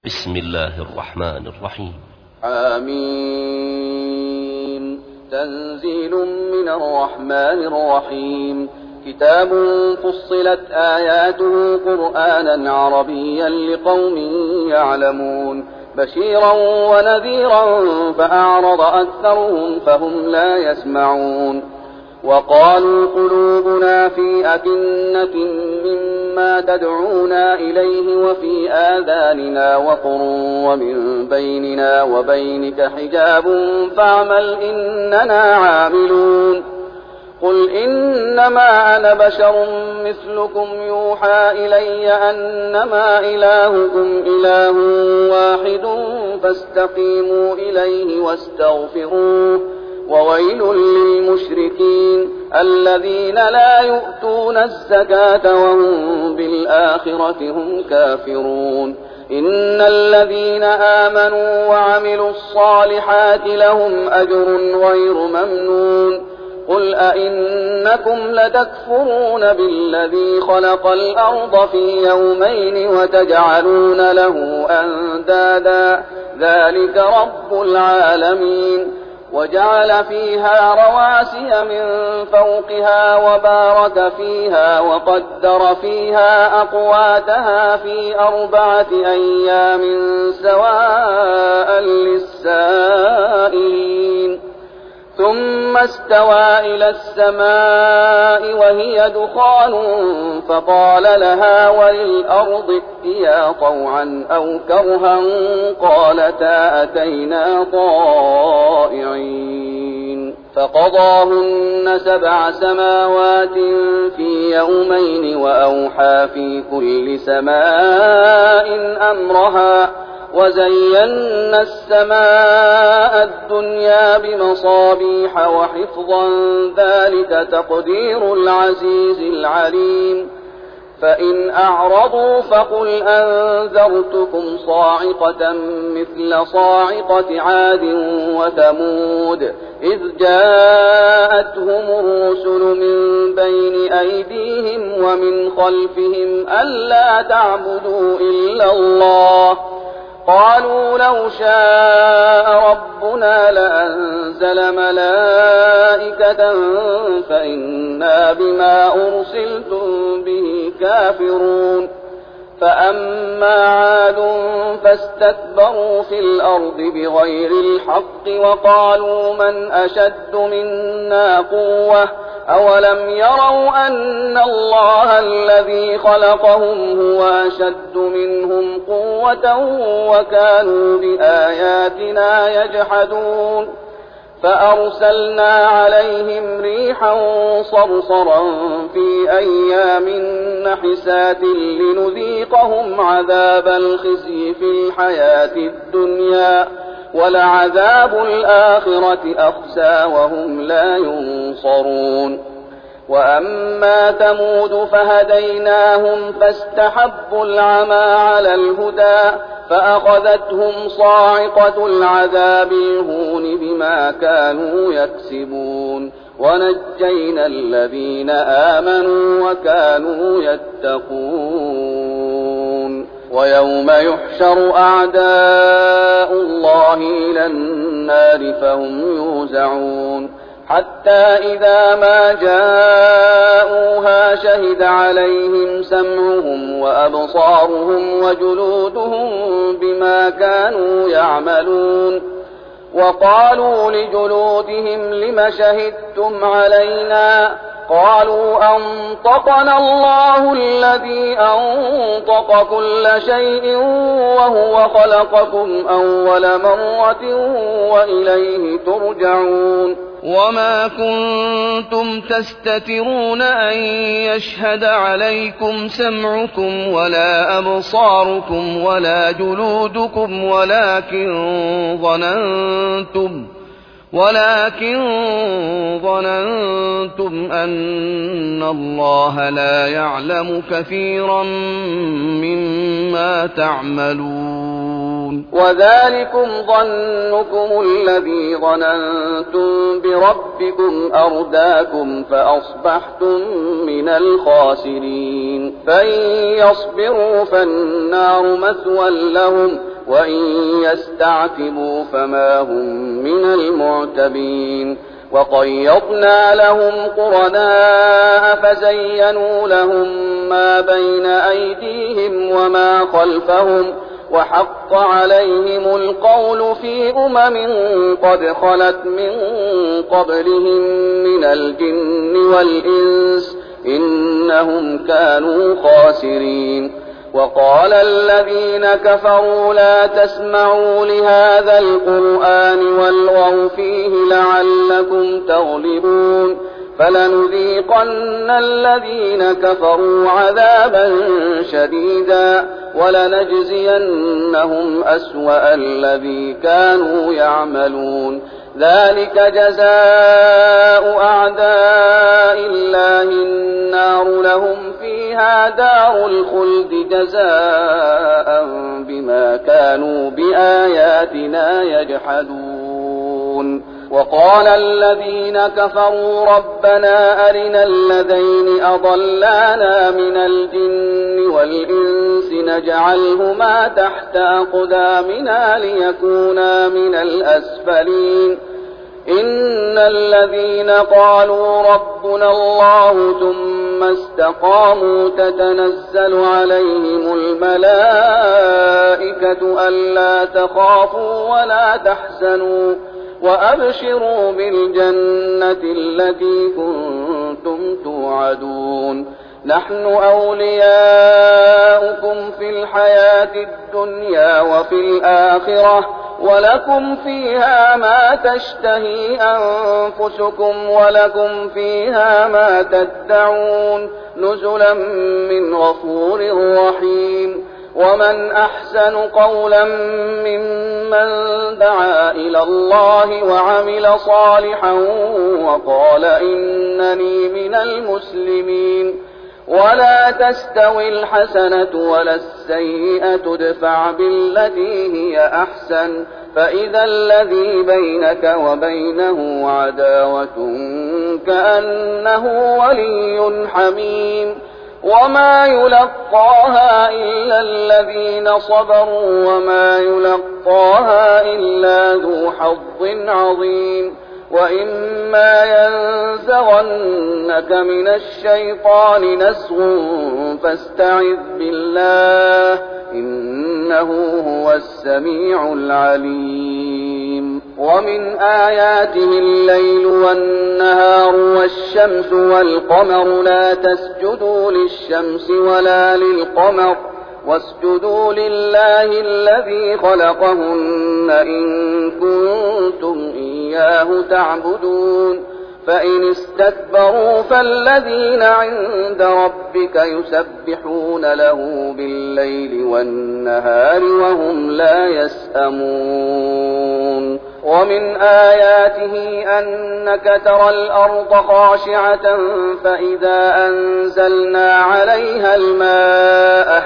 بسم الله الرحمن الرحيم. آمين. تنزيل من الرحمن الرحيم. كتاب فصلت آياته قرآنا عربيا لقوم يعلمون، بشيرا ونذيرا فأعرض أكثرهم فهم لا يسمعون. وقالوا قلوبنا في أكنة مما تدعونا إليه وفي آذاننا وقر ومن بيننا وبينك حجاب فاعمل إننا عاملون. قل إنما أنا بشر مثلكم يوحى إلي أنما إلهكم إله واحد فاستقيموا إليه واستغفروه. وويل للمشركين الذين لا يؤتون الزكاة وهم بالآخرة هم كافرون. إن الذين آمنوا وعملوا الصالحات لهم أجر غير ممنون. قل أئنكم لتكفرون بالذي خلق الأرض في يومين وتجعلون له أندادا ذلك رب العالمين. وجعل فيها رواسي من فوقها وبارك فيها وقدر فيها أقواتها في 4 أيام سواء للسائلين. ثم استوى إلى السماء وهي دخان فقال لها وللأرض ائتيا طوعا أو كرها قالتا أتينا طائعين. فقضاهن 7 سماوات في يومين وأوحى في كل سماء أمرها. وزينا السماء الدنيا بمصابيح وحفظا ذلك تقدير العزيز العليم. فإن أعرضوا فقل أنذرتكم صاعقة مثل صاعقة عاد وثمود إذ جاءتهم الرسل من بين أيديهم ومن خلفهم ألا تعبدوا إلا الله. قالوا لو شاء ربنا لأنزل ملائكة فإنا بما أرسلتم به كافرون. فأما عاد فاستكبروا في الأرض بغير الحق وقالوا من أشد منا قوة أولم يروا أن الله الذي خلقهم هو أشد منهم قوة وكانوا بآياتنا يجحدون. فأرسلنا عليهم ريحا صرصرا في أيام نحسات لنذيقهم عذاب الخزي في الحياة الدنيا ولعذاب الآخرة أخزى وهم لا ينصرون. وأما ثمود فهديناهم فاستحبوا العمى على الهدى فأخذتهم صاعقة العذاب الهون بما كانوا يكسبون. ونجينا الذين آمنوا وكانوا يتقون. ويوم يحشر أعداء الله إلى النار فهم يوزعون حتى إذا ما جاءوها شهد عليهم سمعهم وأبصارهم وجلودهم بما كانوا يعملون. وقالوا لجلودهم لم شهدتم علينا قالوا أنطقنا الله الذي أنطق كل شيء وهو خلقكم أول مرة وإليه ترجعون. وما كنتم تستترون أن يشهد عليكم سمعكم ولا أبصاركم ولا جلودكم ولكن ظننتم أن الله لا يعلم كثيرا مما تعملون. وذلكم ظنكم الذي ظننتم بربكم أرداكم فأصبحتم من الخاسرين. فإن يصبروا فالنار مثوى لهم وإن يستعتبوا فما هم من المعتبين وقيضنا لهم قرناء فزينوا لهم ما بين أيديهم وما خلفهم وحق عليهم القول في قد خلت من قبلهم من الجن والإنس إنهم كانوا خاسرين وقال الذين كفروا لا تسمعوا لهذا القرآن والغوا فيه لعلكم تغلبون فلنذيقن الذين كفروا عذابا شديدا ولنجزينهم أسوأ الذي كانوا يعملون ذلك جزاء أعداء الله النار لهم فيها دار الخلد جزاء بما كانوا بآياتنا يجحدون وقال الذين كفروا ربنا أرنا الذين أضلانا من الجن والإنس نجعلهما تحت أقدامنا ليكونا من الأسفلين إن الذين قالوا ربنا الله ثم استقاموا تتنزل عليهم الملائكة ألا تخافوا ولا تحزنوا وأبشروا بالجنة التي كنتم توعدون نحن أولياؤكم في الحياة الدنيا وفي الآخرة ولكم فيها ما تشتهي أنفسكم ولكم فيها ما تدعون نزلا من غفور رحيم ومن أحسن قولا ممن دعا إلى الله وعمل صالحا وقال إنني من المسلمين ولا تستوي الحسنة ولا السيئة ادفع بالتي هي أحسن فإذا الذي بينك وبينه عداوة كأنه ولي حميم وما يلقاها إلا الذين صبروا وما يلقاها إلا ذو حظ عظيم وإما ينزغنك من الشيطان نزغ فاستعذ بالله إنه هو السميع العليم ومن آياته الليل والنهار والشمس والقمر لا تسجدوا للشمس ولا للقمر واسجدوا لله الذي خلقهن إن كنتم إياه تعبدون فإن استكبروا فالذين عند ربك يسبحون له بالليل والنهار وهم لا يسأمون ومن آياته أنك ترى الأرض خاشعة فإذا أنزلنا عليها الماء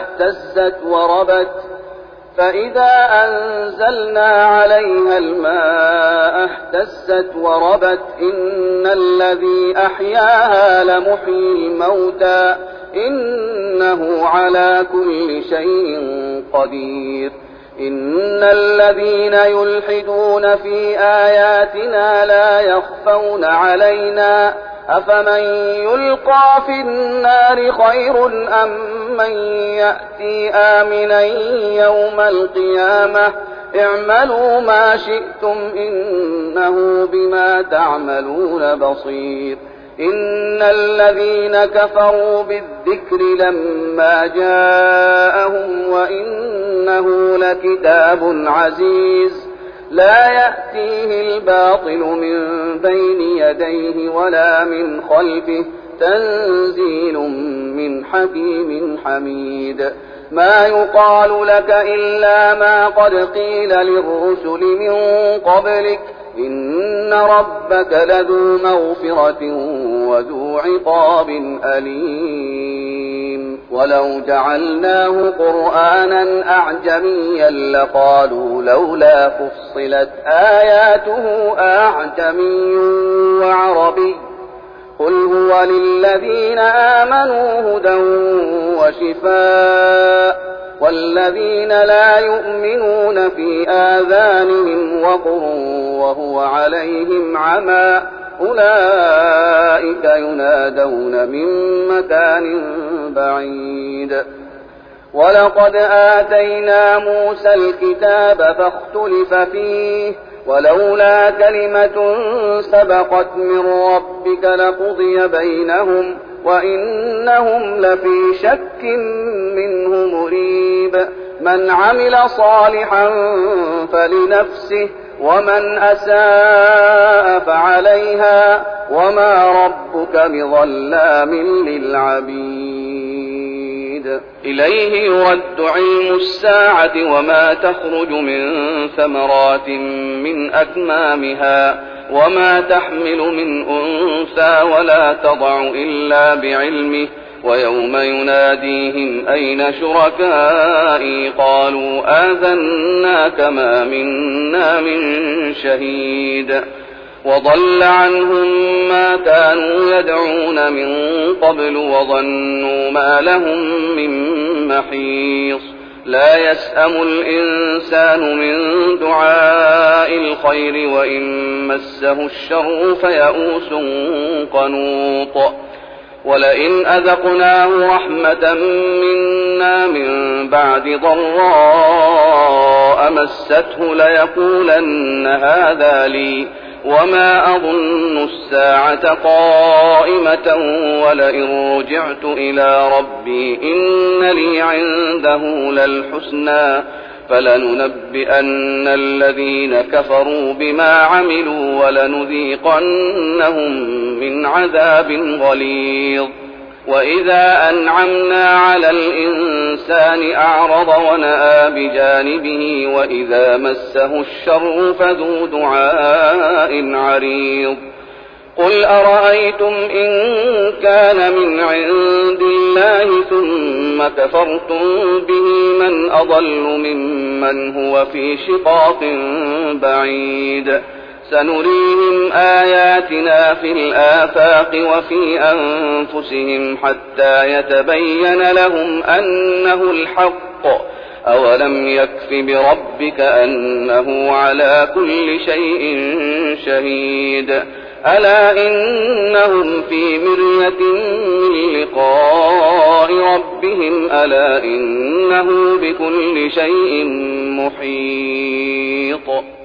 اهتزت وربت إن الذي أحياها لمحيي الموتى إنه على كل شيء قدير إن الذين يلحدون في آياتنا لا يخفون علينا أفمن يلقى في النار خير أم من يأتي آمنا يوم القيامة اعملوا ما شئتم إنه بما تعملون بصير إن الذين كفروا بالذكر لما جاءهم وإنه لكتاب عزيز لا يأتيه الباطل من بين يديه ولا من خلفه تنزيل من حكيم حميد ما يقال لك إلا ما قد قيل للرسل من قبلك إن ربك لذو مغفرة وذو عقاب أليم ولو جعلناه قرآنا أعجميا لقالوا لولا فصلت آياته أعجمي وعربي قل هو للذين آمنوا هدى وشفاء والذين لا يؤمنون في آذانهم وقر وهو عليهم عمى أولئك ينادون من مكان بعيد ولقد آتينا موسى الكتاب فاختلف فيه ولولا كلمة سبقت من ربك لقضي بينهم وإنهم لفي شك منه مريب من عمل صالحا فلنفسه ومن أساء فعليها وما ربك بظلام للعبيد إليه يرد علم الساعة وما تخرج من ثمرات من أكمامها وما تحمل من أنثى ولا تضع إلا بعلمه ويوم يناديهم أين شركائي قالوا آذناك ما منا من شهيد وضل عنهم ما كانوا يدعون من قبل وظنوا ما لهم من محيص لا يسأم الإنسان من دعاء الخير وإن مسه الشر فيئوس قنوط ولئن أذقناه رحمة منا من بعد ضراء مسته ليقولن هذا لي وما أظن الساعة قائمة ولئن رجعت إلى ربي إن لي عنده للحسنى فلننبئن الذين كفروا بما عملوا ولنذيقنهم من عذاب غليظ وإذا أنعمنا على الإنسان أعرض ونأى بجانبه وإذا مسه الشر فذو دعاء عريض قل أرأيتم إن كان من عند الله ثم كفرتم به من أضل ممن هو في شقاق بعيد سنريهم آياتنا في الآفاق وفي أنفسهم حتى يتبين لهم أنه الحق أولم يكف بربك أنه على كل شيء شهيد ألا إنهم في مرية من لقاء ربهم ألا إنه بكل شيء محيط